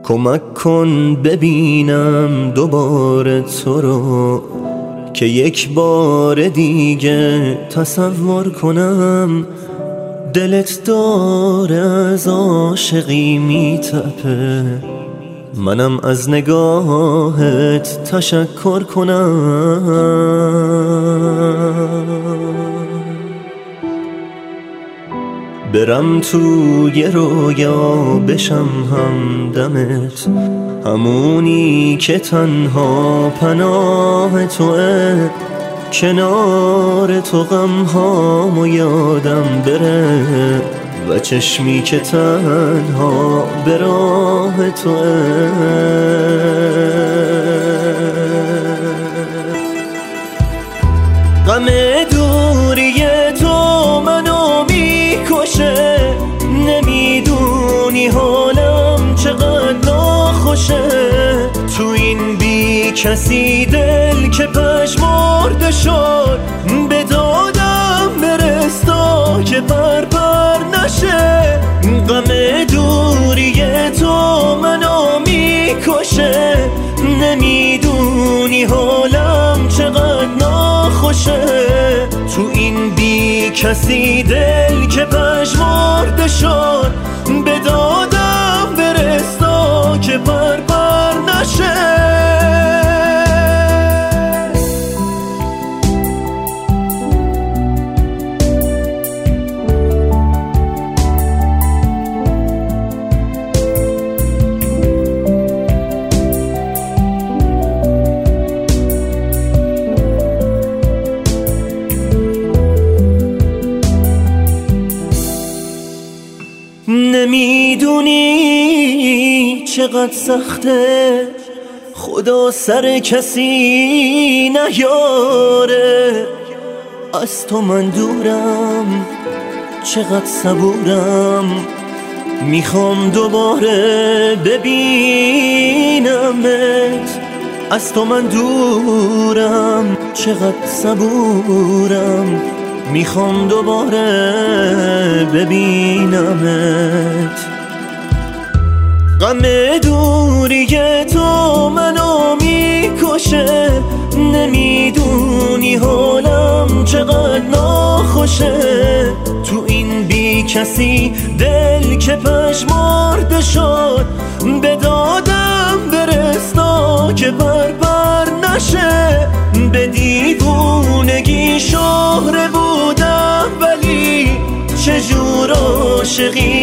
کمک کن ببینم دوباره تو رو، که یک بار دیگه تصور کنم دلت داره از عاشقی میتپه، منم از نگاهت تشکر کنم. برم توی رویا بشم همدمت، همونی که تنها پناه توه، کنار تو غمهامو یادم بره و چشمی که تنها به راه توه. غم دوری تو منو میکشه، نمیدونی حالم چقدر ناخوشه، تو این بی کسی دل که پژمرده شد، به دادم برس تا که پر نشه. غم دوری تو منو میکشه، نمیدونی حالم چقدر ناخوشه، تو این بی کسی دل که پژمرده شد، به دادم برس تا که پر نشه. نمیدونی چقدر سخته، خدا سر کسی نیاره، از تو من دورم چقدر صبورم، میخوام دوباره ببینمت، از تو من دورم چقدر صبورم، میخوام دوباره ببینمت. غم دوری تو منو میکشه، نمیدونی حالم چقدر ناخوشه، تو این بی کسی دل که پژمرده شد، به دادم برس تا که پر نشه. به دیوونگی شهره بودم ولی چجور عاشقی